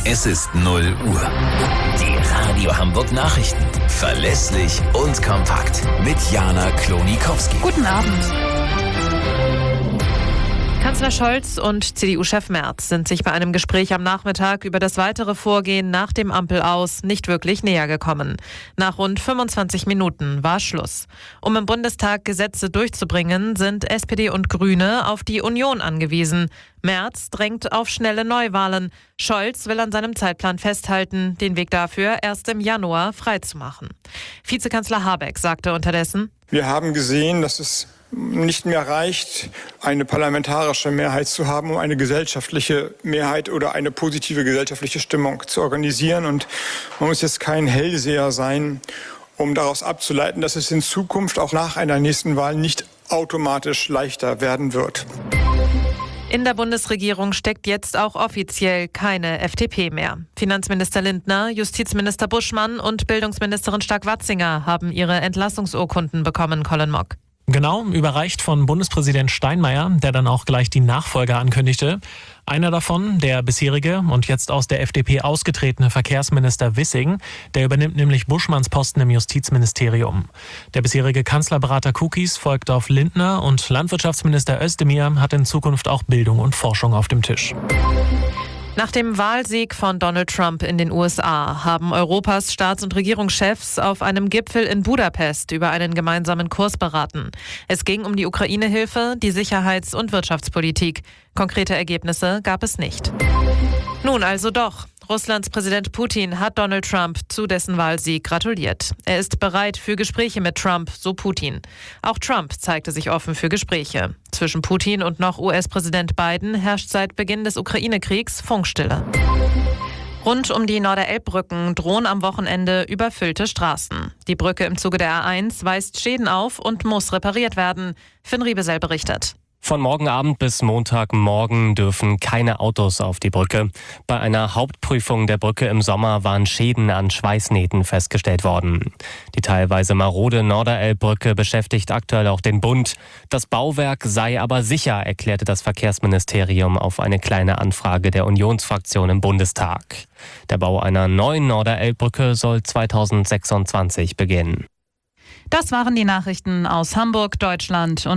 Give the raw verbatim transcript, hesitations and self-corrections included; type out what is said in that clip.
Es ist null Uhr. Die Radio Hamburg Nachrichten. Verlässlich und kompakt. Mit Jana Klonikowski. Guten Abend. Kanzler Scholz und C D U-Chef Merz sind sich bei einem Gespräch am Nachmittag über das weitere Vorgehen nach dem Ampelaus nicht wirklich näher gekommen. Nach rund fünfundzwanzig Minuten war Schluss. Um im Bundestag Gesetze durchzubringen, sind S P D und Grüne auf die Union angewiesen. Merz drängt auf schnelle Neuwahlen. Scholz will an seinem Zeitplan festhalten, den Weg dafür erst im Januar freizumachen. Vizekanzler Habeck sagte unterdessen: Wir haben gesehen, dass es nicht mehr reicht, eine parlamentarische Mehrheit zu haben, um eine gesellschaftliche Mehrheit oder eine positive gesellschaftliche Stimmung zu organisieren. Und man muss jetzt kein Hellseher sein, um daraus abzuleiten, dass es in Zukunft auch nach einer nächsten Wahl nicht automatisch leichter werden wird. In der Bundesregierung steckt jetzt auch offiziell keine F D P mehr. Finanzminister Lindner, Justizminister Buschmann und Bildungsministerin Stark-Watzinger haben ihre Entlassungsurkunden bekommen, Colin Mock. Genau, überreicht von Bundespräsident Steinmeier, der dann auch gleich die Nachfolger ankündigte. Einer davon, der bisherige und jetzt aus der F D P ausgetretene Verkehrsminister Wissing, der übernimmt nämlich Buschmanns Posten im Justizministerium. Der bisherige Kanzlerberater Kukis folgt auf Lindner und Landwirtschaftsminister Özdemir hat in Zukunft auch Bildung und Forschung auf dem Tisch. Nach dem Wahlsieg von Donald Trump in den U S A haben Europas Staats- und Regierungschefs auf einem Gipfel in Budapest über einen gemeinsamen Kurs beraten. Es ging um die Ukraine-Hilfe, die Sicherheits- und Wirtschaftspolitik. Konkrete Ergebnisse gab es nicht. Nun also doch. Russlands Präsident Putin hat Donald Trump zu dessen Wahlsieg gratuliert. Er ist bereit für Gespräche mit Trump, so Putin. Auch Trump zeigte sich offen für Gespräche. Zwischen Putin und noch U S-Präsident Biden herrscht seit Beginn des Ukraine-Kriegs Funkstille. Rund um die Norderelbbrücken drohen am Wochenende überfüllte Straßen. Die Brücke im Zuge der A eins weist Schäden auf und muss repariert werden. Finn Riebesell berichtet. Von morgen Abend bis Montagmorgen dürfen keine Autos auf die Brücke. Bei einer Hauptprüfung der Brücke im Sommer waren Schäden an Schweißnähten festgestellt worden. Die teilweise marode Norderelbbrücke beschäftigt aktuell auch den Bund. Das Bauwerk sei aber sicher, erklärte das Verkehrsministerium auf eine kleine Anfrage der Unionsfraktion im Bundestag. Der Bau einer neuen Norderelbbrücke soll zweitausendsechsundzwanzig beginnen. Das waren die Nachrichten aus Hamburg, Deutschland und